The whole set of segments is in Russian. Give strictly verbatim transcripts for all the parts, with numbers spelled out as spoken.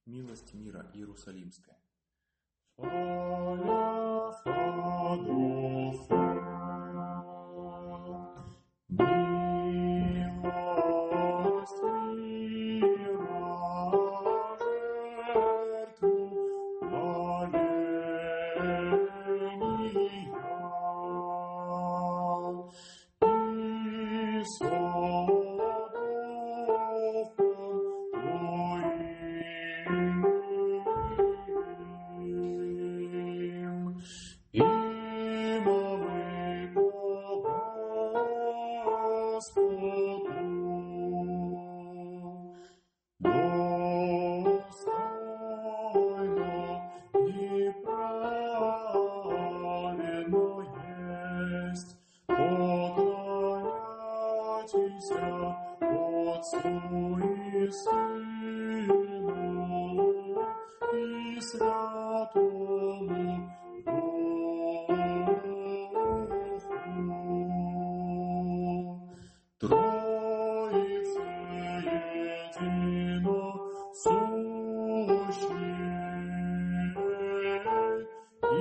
Милость мира Иерусалимская. Отцу и Сыну и Святому Духу, Троице едино сущей и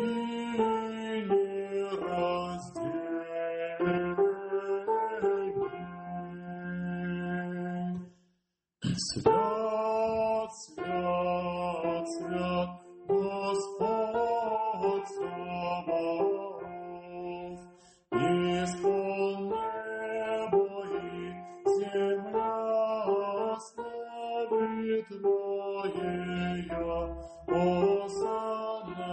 нераздельной. Свят, свят, свят, Господь Саваоф, исполни небо и земля славы Твоея, Осанна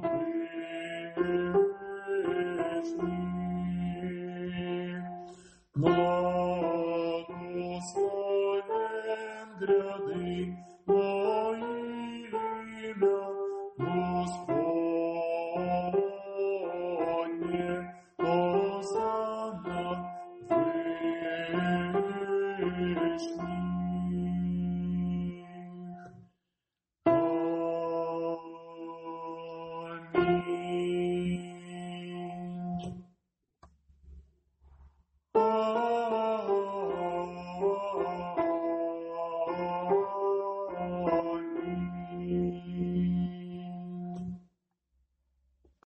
Вышних. Благословен гряды мои,